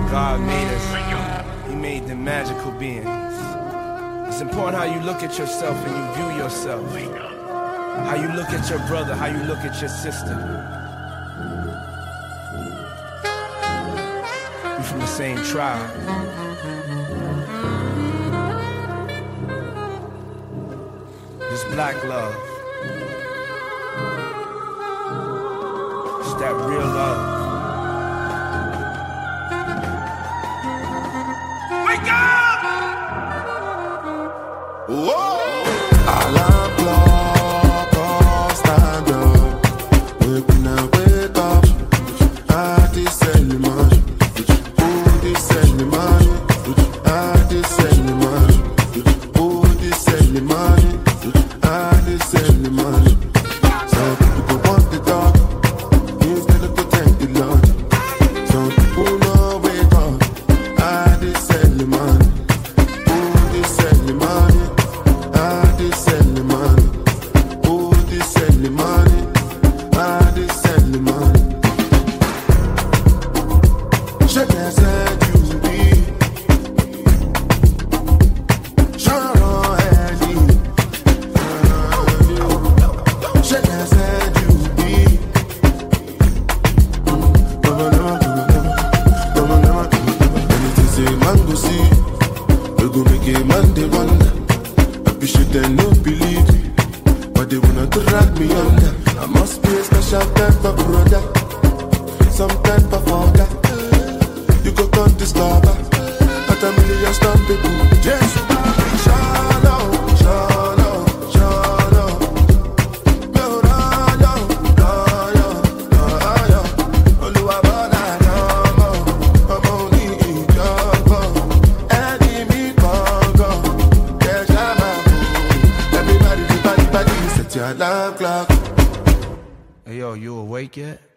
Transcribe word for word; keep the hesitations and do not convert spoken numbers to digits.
God made us, He made them magical beings. It's important how you look at yourself and you view yourself. How you look at your brother, how you look at your sister. We from the same tribe. It's black love. It's that real love. Wake up! Whoa! À la clock, all stand up. Wake now, wake up. I did send you money. Who did send you money? I did send you money. Who did send you money? I did send you money. Some people want the dog. Instead of protect the Lord. Some people know wake up. I did send you money. Who did send you money? I did send the money. Who did send the money? I did send the money. Je t'ai séduit. J'en ai dit. Je t'ai séduit. Anything say man go see, we go make a man they wonder. Appreciate them, no believe me, but they wanna drag me under. I must be a special type of brother, some type of father. You go come discover, at a million stamp people. Yes, shallow, shallow, shallow. No, no, no, no, no, no. Oluwabana, no, I'm only in trouble. Enemy congo, there's a man. Everybody, everybody, everybody, set your alarm clock. Hey yo, you awake yet?